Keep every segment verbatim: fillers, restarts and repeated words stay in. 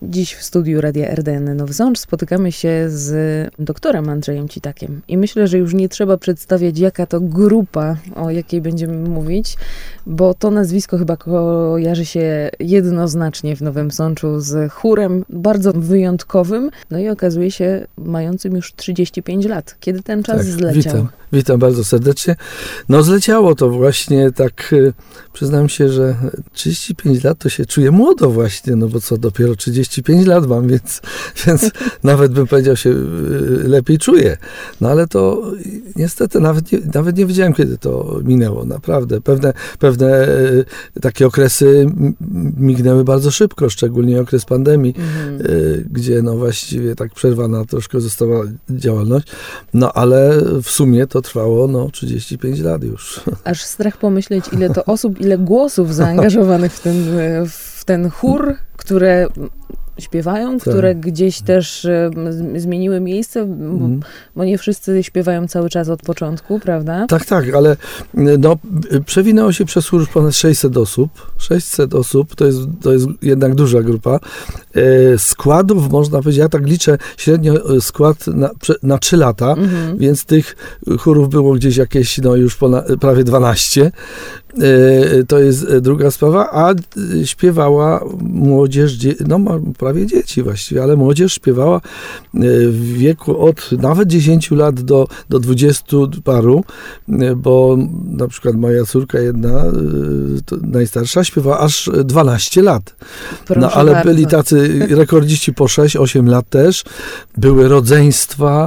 Dziś w studiu Radia R D N Nowy Sącz spotykamy się z doktorem Andrzejem Citakiem. I myślę, że już nie trzeba przedstawiać, jaka to grupa, o jakiej będziemy mówić, bo to nazwisko chyba kojarzy się jednoznacznie w Nowym Sączu z chórem bardzo wyjątkowym, no i okazuje się mającym już trzydzieści pięć lat. Kiedy ten czas tak, zleciał? Witam, witam bardzo serdecznie. No zleciało to właśnie tak, przyznam się, że trzydzieści pięć lat to się czuję młodo właśnie, no bo co, dopiero trzydzieści pięć lat mam, więc, więc nawet bym powiedział się lepiej czuję. No ale to niestety nawet nie, nawet nie wiedziałem, kiedy to minęło, naprawdę. Pewne, pewne takie okresy mignęły bardzo szybko, szczególnie okres pandemii, mhm. gdzie no właściwie tak przerwana troszkę została działalność, no ale w sumie to trwało no trzydzieści pięć lat już. Aż strach pomyśleć, ile to osób, ile głosów zaangażowanych w ten, w ten chór, które śpiewają, tak. które gdzieś też zmieniły miejsce, bo, mm. bo nie wszyscy śpiewają cały czas od początku, prawda? Tak, tak, ale no, przewinęło się przez chór ponad sześćset osób. sześćset osób to jest, to jest jednak duża grupa. E, składów, można powiedzieć, ja tak liczę średnio skład na, na trzy lata, mm-hmm. więc tych chórów było gdzieś jakieś no, już ponad, prawie dwanaście. E, to jest druga sprawa, a śpiewała młodzież, no prawie dzieci właściwie, ale młodzież śpiewała w wieku od nawet dziesięciu lat do, do dwudziestu paru, bo na przykład moja córka jedna, najstarsza, śpiewała aż dwanaście lat. Proszę no ale bardzo. Byli tacy rekordziści po sześć osiem lat też. Były rodzeństwa,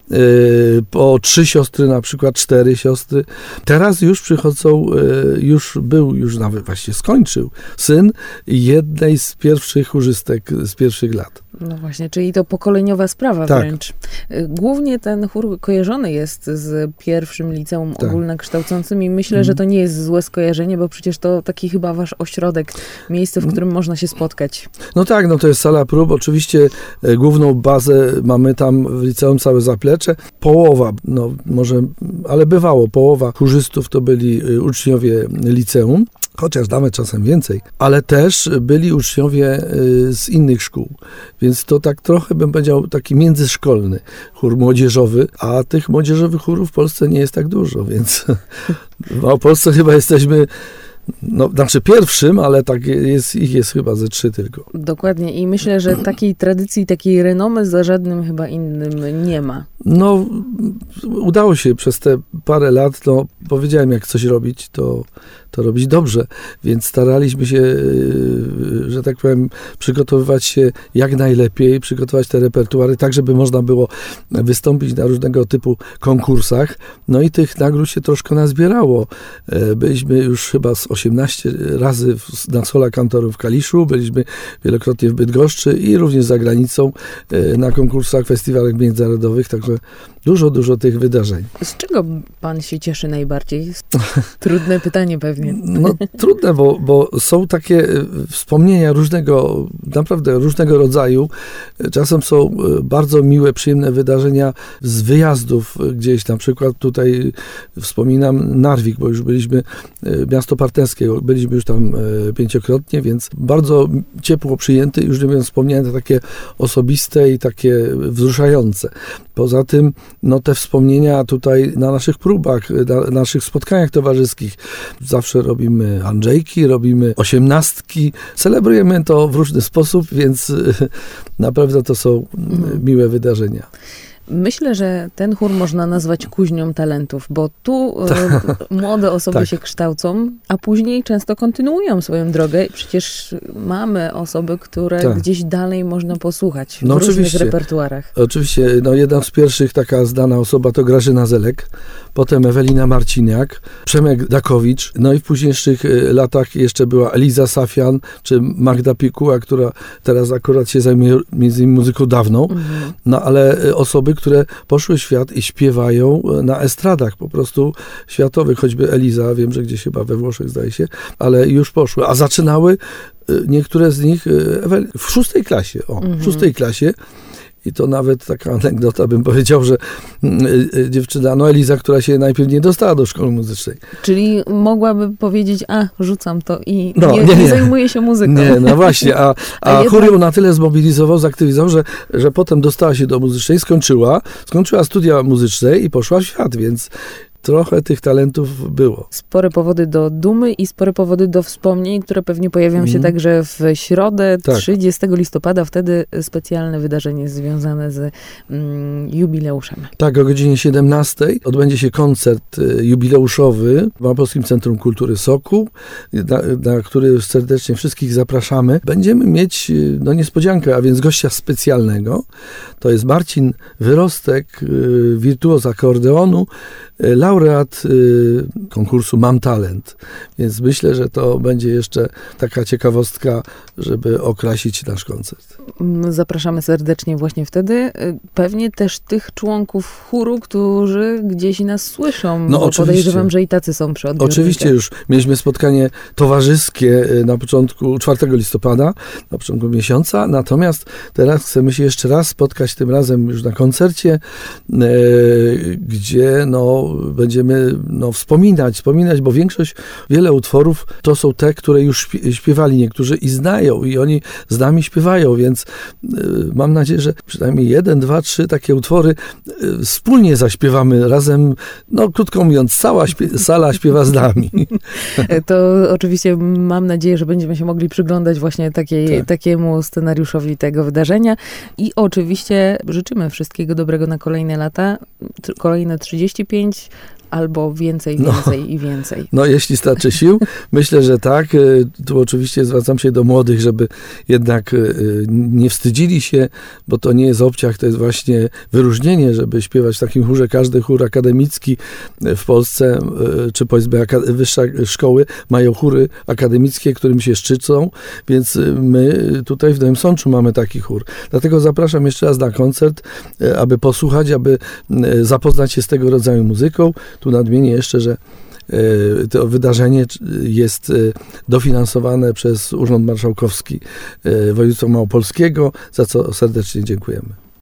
po trzy siostry, na przykład cztery siostry. Teraz już przychodzą, już był, już nawet właśnie skończył syn jednej z pierwszych chórzystek z pierwszych lat. No właśnie, czyli to pokoleniowa sprawa tak. wręcz. Głównie ten chór kojarzony jest z pierwszym liceum tak. ogólnokształcącym i myślę, mm. że to nie jest złe skojarzenie, bo przecież to taki chyba wasz ośrodek, miejsce, w którym mm. można się spotkać. No tak, no to jest sala prób. Oczywiście e, główną bazę mamy tam w liceum, całe zaplecze. Połowa, no może, ale bywało, połowa chórzystów to byli e, uczniowie liceum. Chociaż nawet czasem więcej, ale też byli uczniowie z innych szkół, więc to tak trochę bym powiedział taki międzyszkolny chór młodzieżowy, a tych młodzieżowych chórów w Polsce nie jest tak dużo, więc w Małopolsce chyba jesteśmy no, znaczy pierwszym, ale tak jest, ich jest chyba ze trzy tylko. Dokładnie i myślę, że takiej tradycji, takiej renomy za żadnym chyba innym nie ma. No, udało się przez te parę lat, no powiedziałem, jak coś robić, to, to robić dobrze, więc staraliśmy się, że tak powiem, przygotowywać się jak najlepiej, przygotować te repertuary tak, żeby można było wystąpić na różnego typu konkursach, no i tych nagród się troszkę nazbierało. Byliśmy już chyba z osiemnaście razy na Sola Cantorum w Kaliszu, byliśmy wielokrotnie w Bydgoszczy i również za granicą na konkursach, festiwalach międzynarodowych, także dużo, dużo tych wydarzeń. Z czego pan się cieszy najbardziej? Trudne pytanie pewnie. No trudne, bo, bo są takie wspomnienia różnego, naprawdę różnego rodzaju. Czasem są bardzo miłe, przyjemne wydarzenia z wyjazdów gdzieś, na przykład tutaj wspominam Narvik, bo już byliśmy, miasto partnerskie, byliśmy już tam pięciokrotnie, więc bardzo ciepło przyjęty, już nie mówiąc wspomnienia takie osobiste i takie wzruszające. Poza tym, no te wspomnienia tutaj na naszych próbach, na naszych spotkaniach towarzyskich, zawsze robimy Andrzejki, robimy osiemnastki, celebrujemy to w różny sposób, więc naprawdę to są mhm. miłe wydarzenia. Myślę, że ten chór można nazwać kuźnią talentów, bo tu e, młode osoby tak. się kształcą, a później często kontynuują swoją drogę. Przecież mamy osoby, które tak. gdzieś dalej można posłuchać w no różnych oczywiście. repertuarach. Oczywiście, no jedna z pierwszych taka znana osoba to Grażyna Zelek, potem Ewelina Marciniak, Przemek Dakowicz, no i w późniejszych latach jeszcze była Eliza Safian, czy Magda Pikuła, która teraz akurat się zajmuje między innymi muzyką dawną, mhm. no ale osoby, które poszły w świat i śpiewają na estradach po prostu światowych, choćby Eliza, wiem, że gdzieś chyba we Włoszech zdaje się, ale już poszły, a zaczynały niektóre z nich w szóstej klasie, o, w szóstej klasie i to nawet taka anegdota, bym powiedział, że dziewczyna, no Eliza, która się najpierw nie dostała do szkoły muzycznej. Czyli mogłaby powiedzieć, a rzucam to i no, nie, nie, nie nie zajmuję się muzyką. Nie, no właśnie, a, a, a chór jednak... ją na tyle zmobilizował, zaktywizował, że, że potem dostała się do muzycznej, skończyła, skończyła studia muzyczne i poszła w świat, więc trochę tych talentów było. Spore powody do dumy i spore powody do wspomnień, które pewnie pojawią mm. się także w środę, tak. trzydziestego listopada. Wtedy specjalne wydarzenie związane z mm, jubileuszem. Tak, o godzinie siedemnastej odbędzie się koncert jubileuszowy w Małopolskim Centrum Kultury Sokół, na, na który serdecznie wszystkich zapraszamy. Będziemy mieć no, niespodziankę, a więc gościa specjalnego. To jest Marcin Wyrostek, wirtuoz akordeonu, laureat y, konkursu Mam Talent. Więc myślę, że to będzie jeszcze taka ciekawostka, żeby okrasić nasz koncert. Zapraszamy serdecznie właśnie wtedy. Pewnie też tych członków chóru, którzy gdzieś nas słyszą. No bo oczywiście. Podejrzewam, że i tacy są przy odbiornikach. Oczywiście już mieliśmy spotkanie towarzyskie na początku czwartego listopada, na początku miesiąca, natomiast teraz chcemy się jeszcze raz spotkać, tym razem już na koncercie, e, gdzie no będziemy no, wspominać, wspominać, bo większość, wiele utworów to są te, które już śpiewali niektórzy i znają i oni z nami śpiewają, więc y, mam nadzieję, że przynajmniej jeden, dwa, trzy takie utwory y, wspólnie zaśpiewamy razem, no krótko mówiąc, cała śpie- sala śpiewa z nami. To oczywiście mam nadzieję, że będziemy się mogli przyglądać właśnie takiej, tak. takiemu scenariuszowi tego wydarzenia i oczywiście życzymy wszystkiego dobrego na kolejne lata, t- kolejne trzydzieści pięć albo więcej, więcej no, i więcej. No, jeśli starczy sił, myślę, że tak. Tu oczywiście zwracam się do młodych, żeby jednak nie wstydzili się, bo to nie jest obciach, to jest właśnie wyróżnienie, żeby śpiewać w takim chórze. Każdy chór akademicki w Polsce, czy powiedzmy wyższe szkoły, mają chóry akademickie, którym się szczycą, więc my tutaj w Nowym Sączu mamy taki chór. Dlatego zapraszam jeszcze raz na koncert, aby posłuchać, aby zapoznać się z tego rodzaju muzyką. Tu nadmienię jeszcze, że to wydarzenie jest dofinansowane przez Urząd Marszałkowski Województwa Małopolskiego, za co serdecznie dziękujemy.